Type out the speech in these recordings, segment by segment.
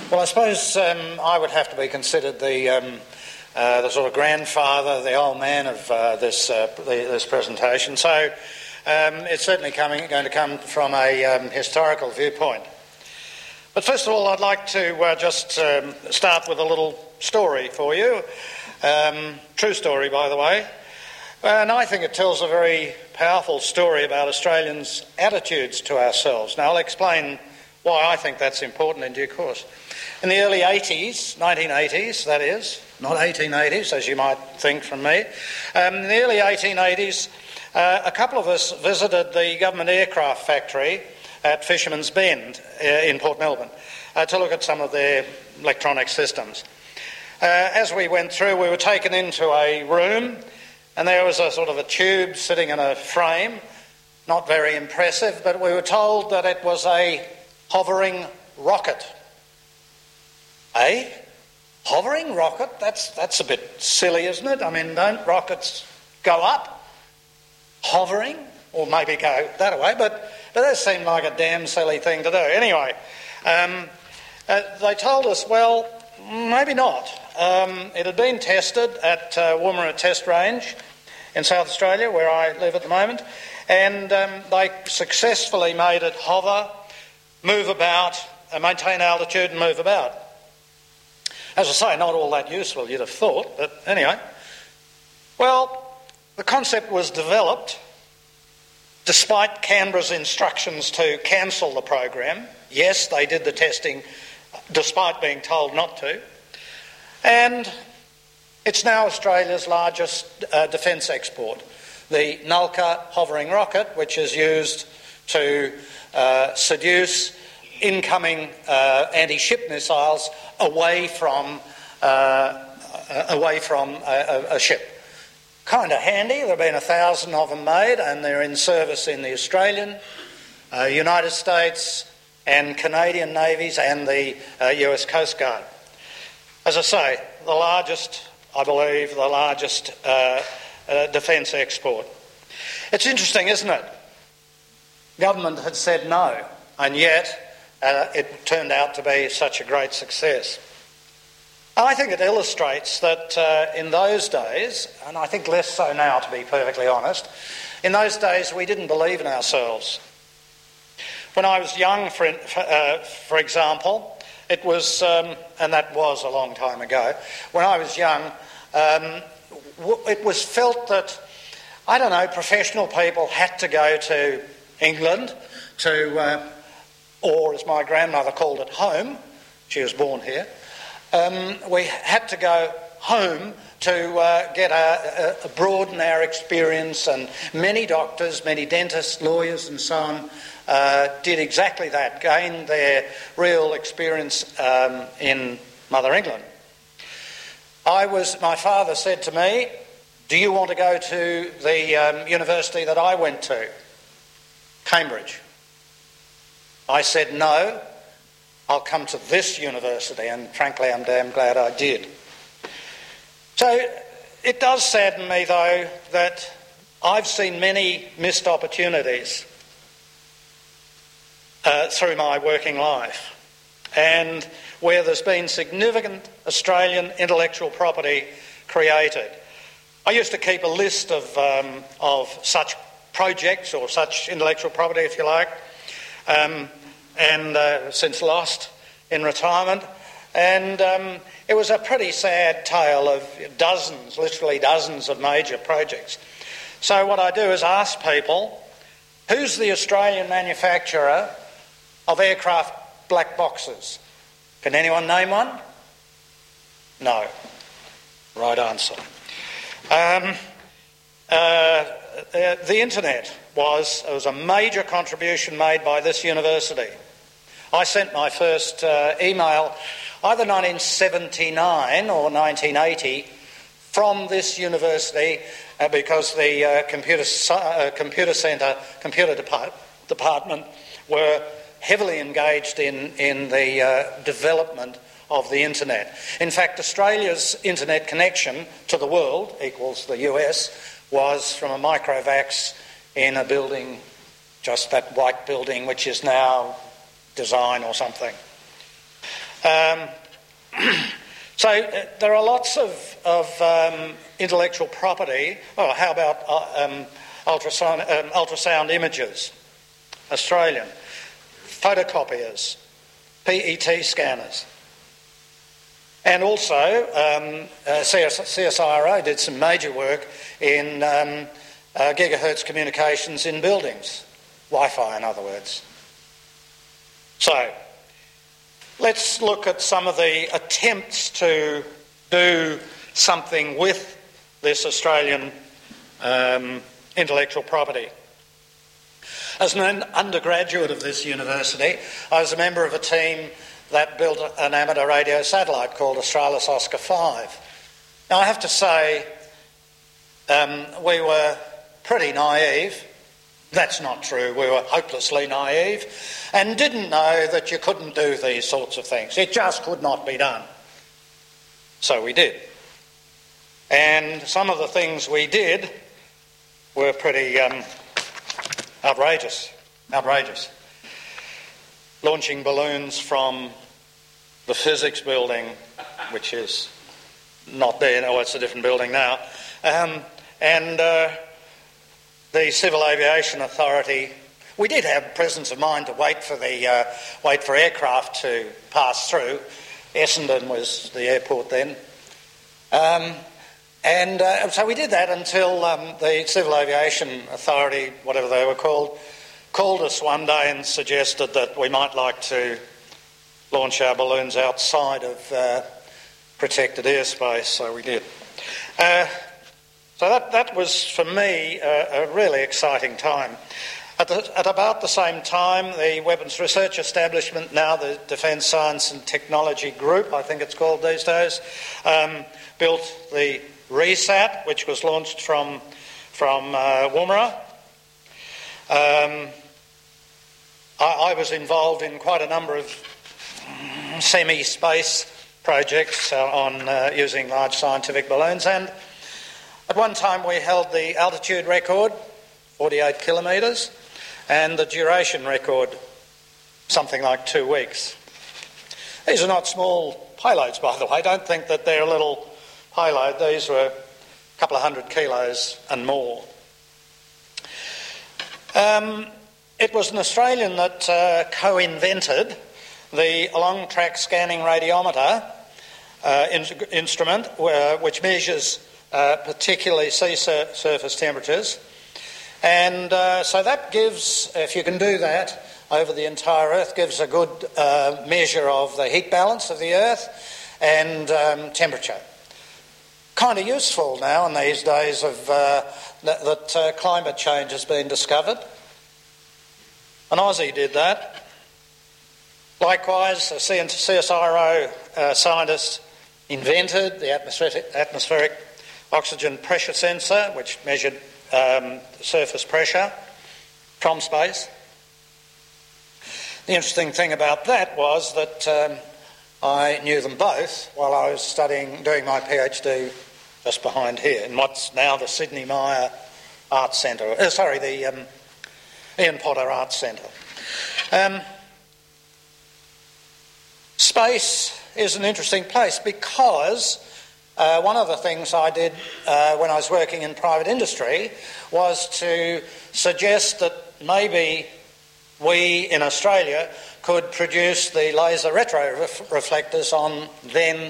Well, I suppose I would have to be considered the sort of grandfather, the old man of this presentation. So it's certainly going to come from a historical viewpoint. But first of all, I'd like to just start with a little story for you. True story, by the way. And I think it tells a very powerful story about Australians' attitudes to ourselves. Now, I'll explain why I think that's important in due course. In the early 80s, 1980s that is, not 1880s as you might think from me, in the early 1880s a couple of us visited the government aircraft factory at Fisherman's Bend in Port Melbourne to look at some of their electronic systems. As we went through, we were taken into a room and there was a sort of a tube sitting in a frame, not very impressive, but we were told that it was a hovering rocket. A hovering rocket? That's a bit silly, isn't it? I mean, don't rockets go up? Hovering? Or maybe go that way, but that seemed like a damn silly thing to do. Anyway, they told us, well, maybe not. It had been tested at Woomera Test Range in South Australia, where I live at the moment, and they successfully made it hover, move about, maintain altitude and move about. As I say, not all that useful, you'd have thought, but anyway. Well, the concept was developed despite Canberra's instructions to cancel the program. Yes, they did the testing despite being told not to. And it's now Australia's largest defence export. The Nulka hovering rocket, which is used to seduce incoming anti-ship missiles away from a ship. Kind of handy. There have been 1,000 of them made, and they're in service in the Australian, United States and Canadian navies and the US Coast Guard. As I say, the largest, I believe, the largest defence export. It's interesting, isn't it? Government had said no, and yet it turned out to be such a great success. I think it illustrates that in those days, and I think less so now to be perfectly honest, in those days we didn't believe in ourselves. When I was young, for example, it was, and that was a long time ago, when I was young, it was felt that, I don't know, professional people had to go to England to, or as my grandmother called it, home. She was born here. We had to go home to broaden our experience, and many doctors, many dentists, lawyers and so on did exactly that, gained their real experience in Mother England. My father said to me, "Do you want to go to the university that I went to, Cambridge?" I said, "No, I'll come to this university," and frankly I'm damn glad I did. So it does sadden me though that I've seen many missed opportunities through my working life, and where there's been significant Australian intellectual property created. I used to keep a list of such projects or such intellectual property, if you like, and since lost in retirement, and it was a pretty sad tale of dozens, literally dozens of major projects. So what I do is ask people, who's the Australian manufacturer of aircraft black boxes? Can anyone name one? No. Right answer. The internet was a major contribution made by this university. I sent my first email either 1979 or 1980 from this university because the computer department were heavily engaged in the development of the internet. In fact, Australia's internet connection to the world equals the US was from a microvax in a building, just that white building which is now Design or something. So there are lots of intellectual property. Oh, how about ultrasound images? Australian. Photocopiers. PET scanners. And also, CSIRO did some major work in gigahertz communications in buildings. Wi-Fi, in other words. So, let's look at some of the attempts to do something with this Australian intellectual property. As an undergraduate of this university, I was a member of a team that built an amateur radio satellite called Australis Oscar 5. Now, I have to say, we were pretty naive. That's not true. We were hopelessly naive and didn't know that you couldn't do these sorts of things. It just could not be done. So we did. And some of the things we did were pretty outrageous. Launching balloons from the physics building, which is not there, no, it's a different building now, and the Civil Aviation Authority. We did have presence of mind to wait for aircraft to pass through. Essendon was the airport then. So we did that until the Civil Aviation Authority, whatever they were called us one day and suggested that we might like to launch our balloons outside of protected airspace, so we did. So that was, for me, a really exciting time. At about the same time, the Weapons Research Establishment, now the Defence Science and Technology Group, I think it's called these days, built the RESAT, which was launched from Woomera. I was involved in quite a number of semi-space projects on using large scientific balloons, and at one time we held the altitude record, 48 kilometres, and the duration record, something like 2 weeks. These are not small payloads, by the way. Don't think that they're a little payload. These were a couple of 100 kilos and more. It was an Australian that co-invented the long-track scanning radiometer instrument, which measures particularly sea surface temperatures. And so that gives, if you can do that over the entire Earth, gives a good measure of the heat balance of the Earth and temperature. Kind of useful now in these days of that climate change has been discovered. An Aussie did that. Likewise, a CSIRO scientist invented the atmospheric oxygen pressure sensor, which measured surface pressure from space. The interesting thing about that was that I knew them both while I was doing my PhD just behind here, in what's now the Sidney Myer Arts Centre. The Ian Potter Arts Centre. Space is an interesting place because one of the things I did when I was working in private industry was to suggest that maybe we in Australia could produce the laser retroreflectors on then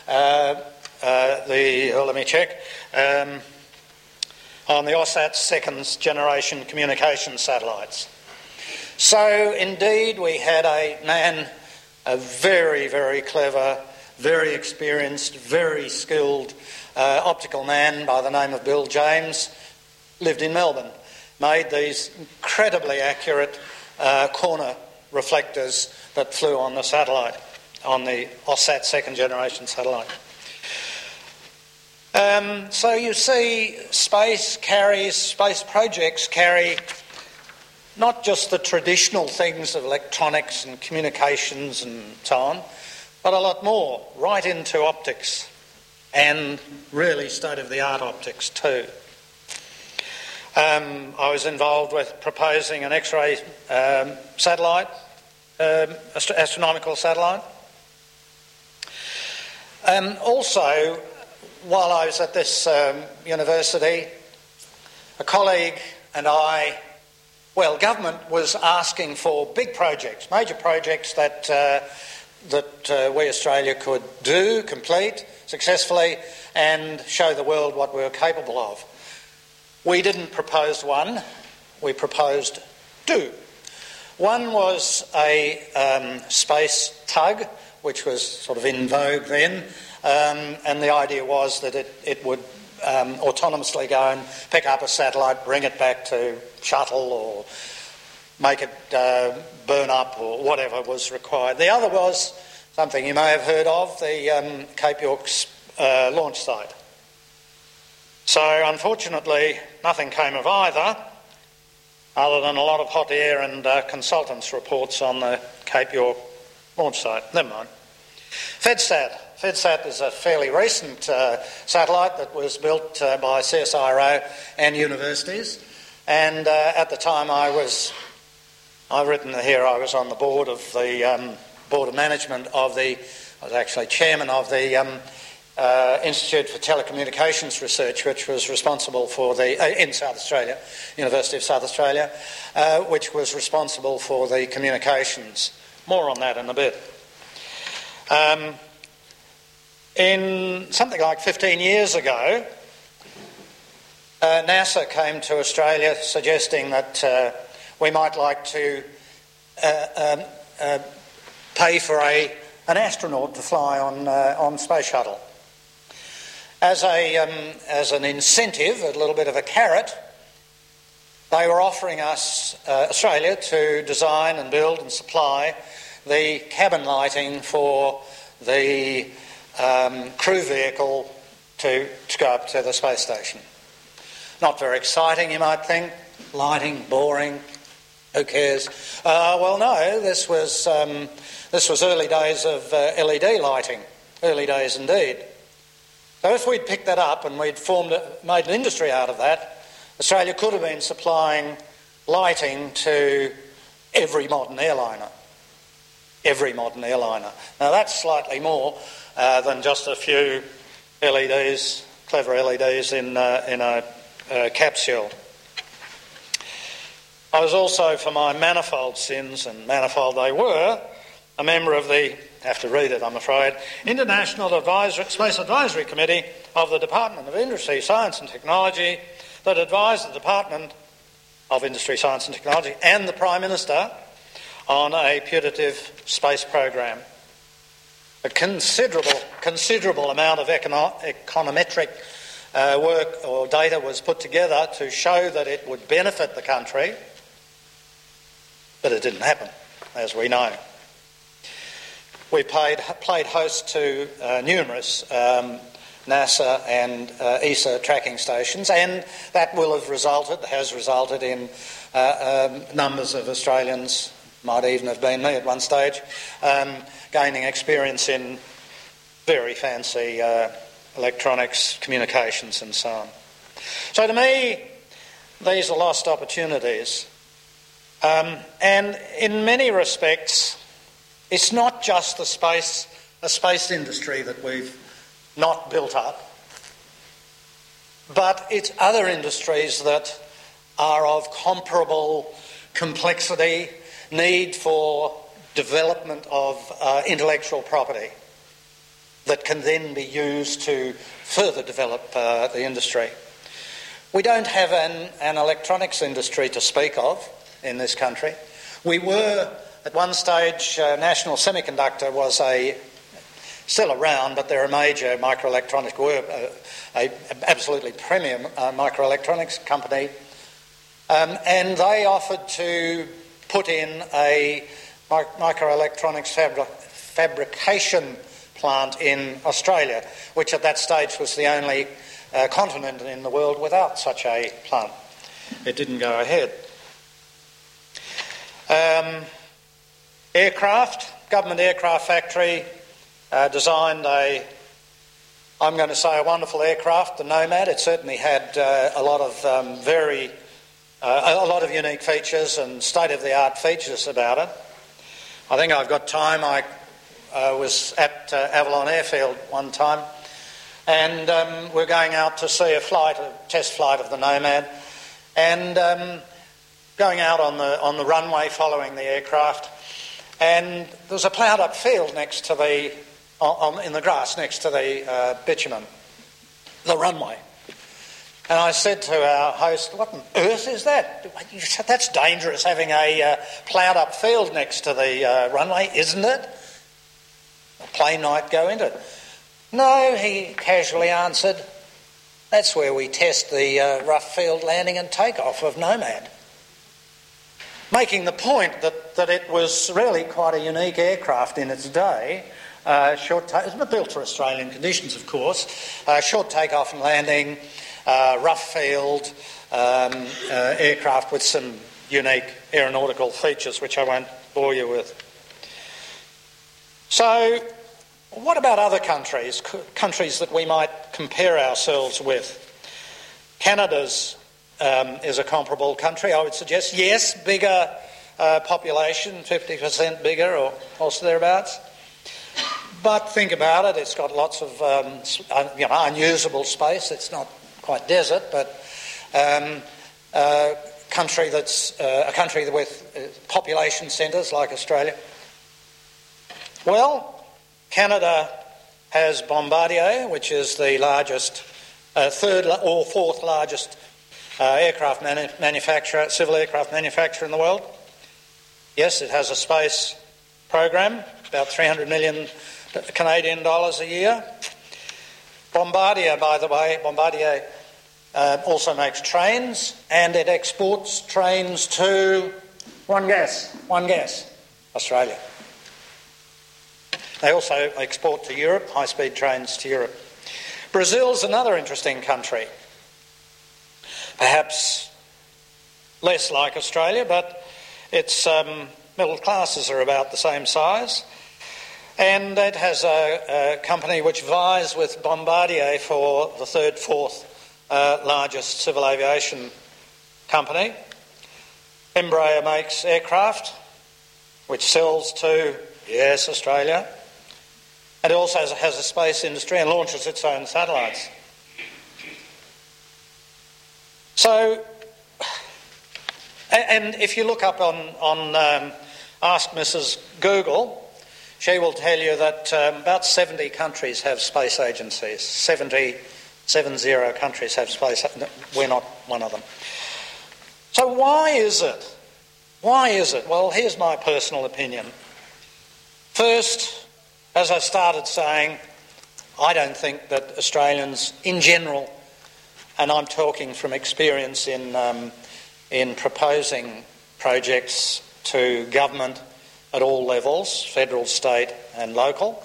on the AUSAT second generation communication satellites. So indeed we had a man, a very, very clever, very experienced, very skilled optical man by the name of Bill James, lived in Melbourne, made these incredibly accurate corner reflectors that flew on the satellite, on the AUSAT second generation satellite. So you see, space projects carry not just the traditional things of electronics and communications and so on, but a lot more, right into optics, and really state-of-the-art optics too. I was involved with proposing an X-ray satellite, astronomical satellite. Also, while I was at this university, a colleague and I, government was asking for big projects, major projects that we Australia could complete successfully and show the world what we were capable of. We didn't propose one, we proposed two. One was a space tug, which was sort of in vogue then, and the idea was that it would autonomously go and pick up a satellite, bring it back to shuttle or make it burn up or whatever was required. The other was something you may have heard of, the Cape York launch site. So unfortunately nothing came of either, other than a lot of hot air and consultants' reports on the Cape York launch site. Never mind. FedSat. FedSat is a fairly recent satellite that was built by CSIRO and universities. And at the time I've written here, I was on the board of the board of management of I was actually chairman of the Institute for Telecommunications Research, which was responsible for in South Australia, University of South Australia, which was responsible for the communications. More on that in a bit. In something like 15 years ago, NASA came to Australia suggesting that we might like to pay for an astronaut to fly on Space Shuttle. As an incentive, a little bit of a carrot, they were offering us, Australia, to design and build and supply the cabin lighting for the crew vehicle to go up to the space station. Not very exciting, you might think. Lighting, boring, who cares? Well, no, this was early days of LED lighting, early days indeed. So if we'd picked that up and we'd made an industry out of that, Australia could have been supplying lighting to every modern airliner. Every modern airliner. Now that's slightly more than just a few LEDs, clever LEDs in a capsule. I was also, for my manifold sins, and manifold they were, a member of the, have to read it I'm afraid, International Space Advisory Committee of the Department of Industry, Science and Technology that advised the Department of Industry, Science and Technology and the Prime Minister on a putative space program. A considerable amount of econometric work or data was put together to show that it would benefit the country, but it didn't happen, as we know. We played host to numerous NASA and ESA tracking stations, and that has resulted in numbers of Australians, might even have been me at one stage, gaining experience in very fancy electronics, communications and so on. So to me, these are lost opportunities. And in many respects, it's not just a space industry that we've not built up, but it's other industries that are of comparable complexity, need for development of intellectual property that can then be used to further develop the industry. We don't have an electronics industry to speak of in this country. We were, at one stage, National Semiconductor was still around, but they're a major microelectronics, absolutely premium microelectronics company, and they offered to put in a microelectronics fabrication plant in Australia, which at that stage was the only continent in the world without such a plant. It didn't go ahead. Government aircraft factory designed a wonderful aircraft, the Nomad. It certainly had a lot of unique features and state-of-the-art features about it. I think I've got time. was at Avalon Airfield one time, and we're going out to see a test flight of the Nomad, and going out on the runway following the aircraft, and there was a ploughed up field next to in the grass next to the bitumen, the runway. And I said to our host, "What on earth is that?" He said, "That's dangerous, having a ploughed up field next to the runway, isn't it? A plane might go into it." "No," he casually answered, "that's where we test the rough field landing and takeoff of Nomad." Making the point that it was really quite a unique aircraft in its day. It was built for Australian conditions, of course. Short takeoff and landing, rough field aircraft with some unique aeronautical features, which I won't bore you with. So, what about other countries that we might compare ourselves with? Canada's is a comparable country, I would suggest. Yes, bigger population, 50% bigger or also thereabouts. But think about it, it's got lots of unusable space. It's not quite desert, but a country with population centres like Australia. Well, Canada has Bombardier, which is the largest, third or fourth largest aircraft manufacturer, civil aircraft manufacturer in the world. Yes, it has a space program, about 300 million Canadian dollars a year. Bombardier, by the way, also makes trains, and it exports trains to, one guess, Australia. They also export to Europe, high-speed trains to Europe. Brazil's another interesting country. Perhaps less like Australia, but its middle classes are about the same size. And it has a company which vies with Bombardier for the third, fourth largest civil aviation company. Embraer makes aircraft, which sells to, yes, Australia. And it also has a space industry and launches its own satellites. So, and if you look up on Ask Mrs. Google, she will tell you that about 70 countries have space agencies. 70 countries have space. We're not one of them. So why is it? Well, here's my personal opinion. First, as I started saying, I don't think that Australians in general, and I'm talking from experience in proposing projects to government at all levels, federal, state and local.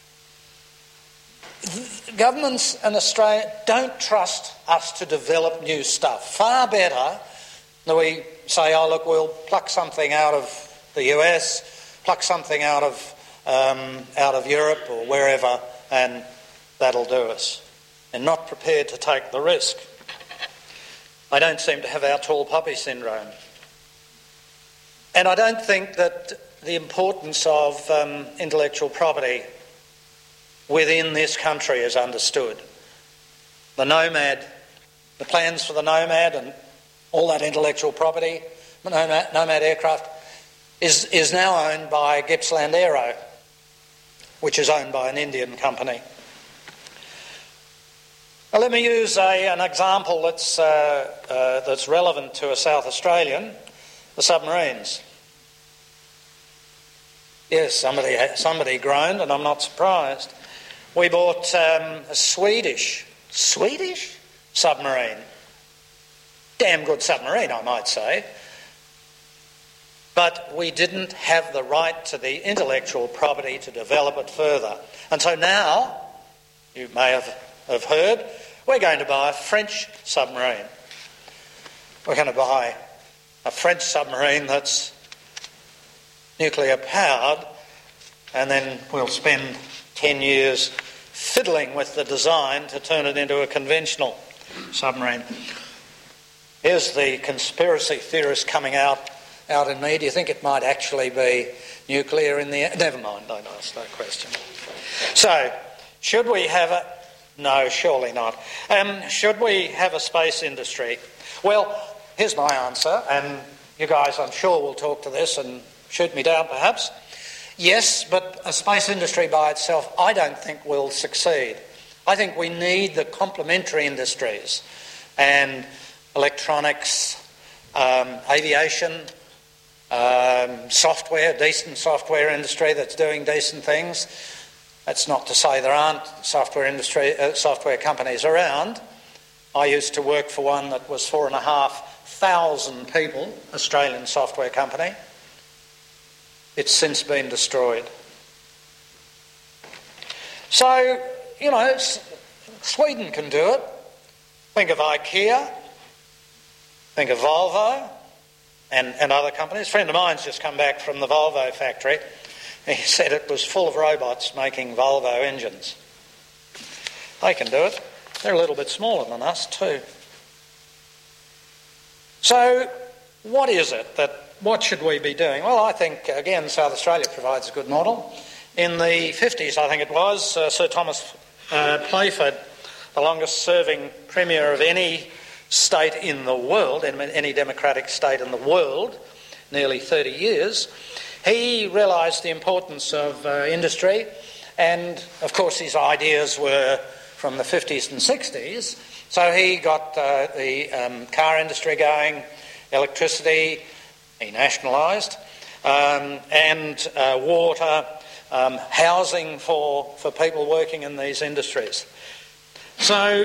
Governments in Australia don't trust us to develop new stuff. Far better that we say, oh look, we'll pluck something out of the US, pluck something out of Europe or wherever, and that'll do us. And not prepared to take the risk. They don't seem to have our tall poppy syndrome. And I don't think that the importance of intellectual property within this country is understood. The Nomad, the plans for the Nomad and all that intellectual property, Nomad aircraft, is now owned by Gippsland Aero, which is owned by an Indian company. Now, let me use an example that's relevant to a South Australian, the submarines. Yes, somebody groaned, and I'm not surprised. We bought a Swedish submarine. Damn good submarine, I might say. But we didn't have the right to the intellectual property to develop it further. And so now, you may have heard, we're going to buy a French submarine. We're going to buy a French submarine that's nuclear powered, and then we'll spend 10 years fiddling with the design to turn it into a conventional submarine. Here's the conspiracy theorist coming out out in me? Do you think it might actually be nuclear in the end? Never mind, don't ask that question. So, should we have a... No, surely not. Should we have a space industry? Well, here's my answer, and you guys, I'm sure, will talk to this and shoot me down perhaps. Yes, but a space industry by itself I don't think will succeed. I think we need the complementary industries, and electronics, aviation, software, decent software industry that's doing decent things. That's not to say there aren't software companies around. I used to work for one that was 4,500 people, Australian software company. It's since been destroyed. So, Sweden can do it. Think of IKEA, think of Volvo and other companies. A friend of mine's just come back from the Volvo factory. He said it was full of robots making Volvo engines. They can do it. They're a little bit smaller than us too. So, what should we be doing? Well, I think, again, South Australia provides a good model. In the 50s, I think it was, Sir Thomas Playford, the longest-serving Premier of any state in the world, any democratic state in the world, nearly 30 years, he realised the importance of industry, and, of course, his ideas were from the 50s and 60s. So he got the car industry going, electricity, he nationalised, and water, housing for people working in these industries. So,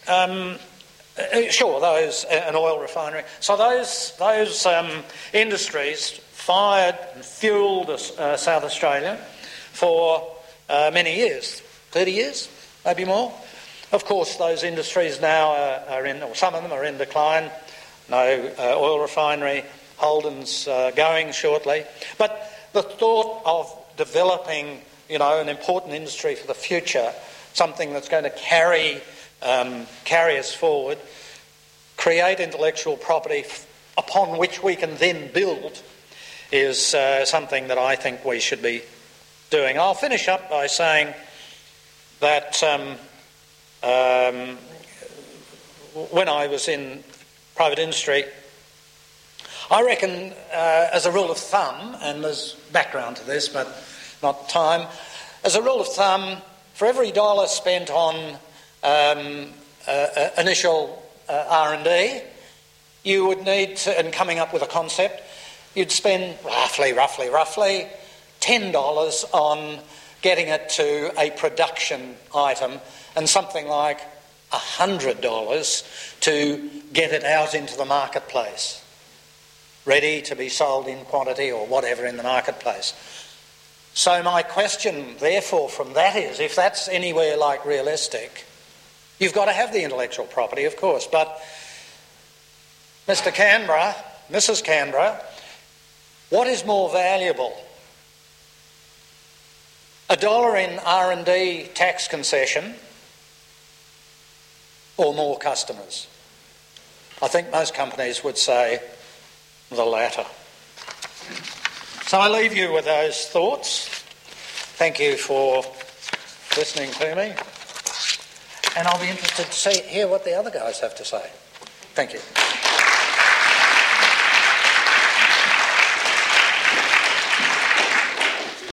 sure, an oil refinery. So those industries fired and fuelled South Australia for many years, 30 years, maybe more. Of course, those industries now some of them are in decline. No oil refinery, Holden's going shortly. But the thought of developing, an important industry for the future, something that's going to carry us forward, create intellectual property upon which we can then build, is something that I think we should be doing. I'll finish up by saying that when I was in private industry, I reckon, as a rule of thumb, and there's background to this, but not time, as a rule of thumb, for every dollar spent on initial R&D, you would need to, and coming up with a concept, you'd spend roughly $10 on getting it to a production item, and something like $100 to get it out into the marketplace, ready to be sold in quantity or whatever in the marketplace. So my question, therefore, from that is, if that's anywhere like realistic, you've got to have the intellectual property, of course, but Mr. Canberra, Mrs. Canberra, what is more valuable? $1 in R&D tax concession or more customers? I think most companies would say the latter. So I leave you with those thoughts. Thank you for listening to me. And I'll be interested to hear what the other guys have to say. Thank you.